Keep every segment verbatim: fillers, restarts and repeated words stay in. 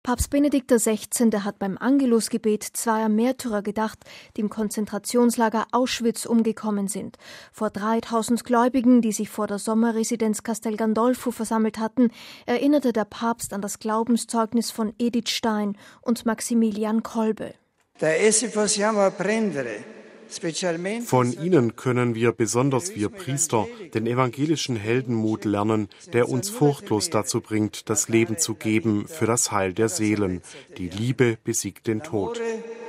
Papst Benedikt der Sechzehnte hat beim Angelusgebet zweier Märtyrer gedacht, die im Konzentrationslager Auschwitz umgekommen sind. Vor dreitausend Gläubigen, die sich vor der Sommerresidenz Castel Gandolfo versammelt hatten, erinnerte der Papst an das Glaubenszeugnis von Edith Stein und Maximilian Kolbe. Von ihnen können wir, besonders wir Priester, den evangelischen Heldenmut lernen, der uns furchtlos dazu bringt, das Leben zu geben für das Heil der Seelen. Die Liebe besiegt den Tod.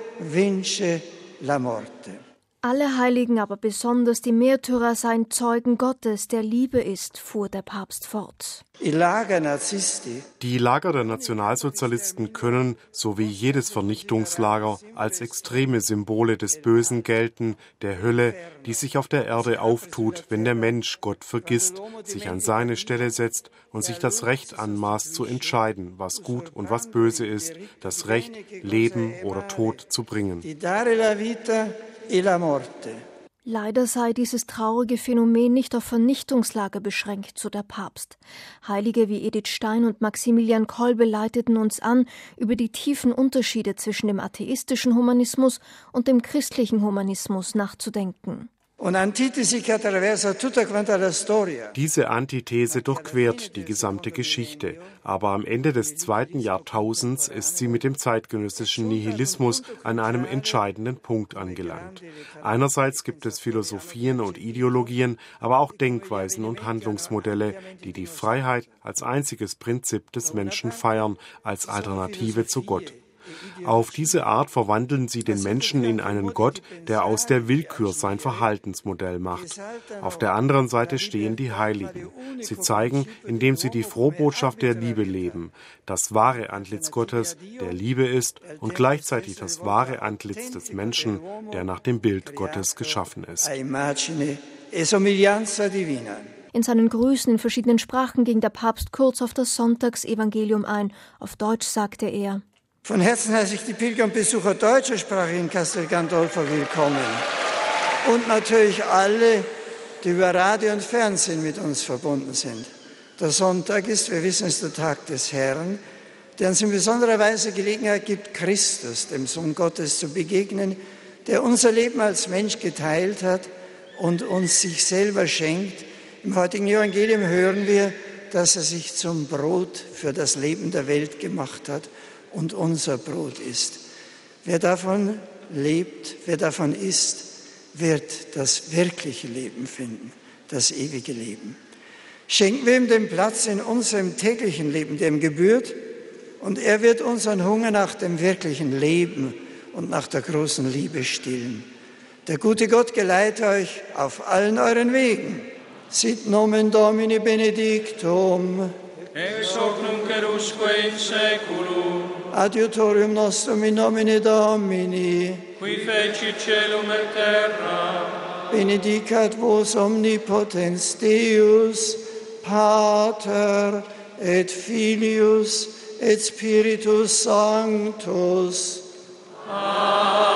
Alle Heiligen, aber besonders die Märtyrer, seien Zeugen Gottes, der Liebe ist, fuhr der Papst fort. Die Lager der Nationalsozialisten können, so wie jedes Vernichtungslager, als extreme Symbole des Bösen gelten, der Hölle, die sich auf der Erde auftut, wenn der Mensch Gott vergisst, sich an seine Stelle setzt und sich das Recht anmaßt zu entscheiden, was gut und was böse ist, das Recht, Leben oder Tod zu bringen. Leider sei dieses traurige Phänomen nicht auf Vernichtungslager beschränkt, so der Papst. Heilige wie Edith Stein und Maximilian Kolbe leiteten uns an, über die tiefen Unterschiede zwischen dem atheistischen Humanismus und dem christlichen Humanismus nachzudenken. Diese Antithese durchquert die gesamte Geschichte, aber am Ende des zweiten Jahrtausends ist sie mit dem zeitgenössischen Nihilismus an einem entscheidenden Punkt angelangt. Einerseits gibt es Philosophien und Ideologien, aber auch Denkweisen und Handlungsmodelle, die die Freiheit als einziges Prinzip des Menschen feiern, als Alternative zu Gott. Auf diese Art verwandeln sie den Menschen in einen Gott, der aus der Willkür sein Verhaltensmodell macht. Auf der anderen Seite stehen die Heiligen. Sie zeigen, indem sie die Frohbotschaft der Liebe leben, das wahre Antlitz Gottes, der Liebe ist und gleichzeitig das wahre Antlitz des Menschen, der nach dem Bild Gottes geschaffen ist. In seinen Grüßen in verschiedenen Sprachen ging der Papst kurz auf das Sonntagsevangelium ein. Auf Deutsch sagte er: Von Herzen heiße ich die Pilger und Besucher deutscher Sprache in Castel Gandolfo willkommen. Und natürlich alle, die über Radio und Fernsehen mit uns verbunden sind. Der Sonntag ist, wir wissen, es der Tag des Herrn, der uns in besonderer Weise Gelegenheit gibt, Christus, dem Sohn Gottes, zu begegnen, der unser Leben als Mensch geteilt hat und uns sich selber schenkt. Im heutigen Evangelium hören wir, dass er sich zum Brot für das Leben der Welt gemacht hat und unser Brot ist. Wer davon lebt, wer davon isst, wird das wirkliche Leben finden, das ewige Leben. Schenken wir ihm den Platz in unserem täglichen Leben, der ihm gebührt, und er wird unseren Hunger nach dem wirklichen Leben und nach der großen Liebe stillen. Der gute Gott geleite euch auf allen euren Wegen. Sit nomen Domini benedictum. Ex hoc nunc erusque in saeculum. Adiutorium nostrum in nomine Domini, qui feci caelum et terra. Benedicat vos omnipotens Deus, Pater et Filius et Spiritus Sanctus. Amen.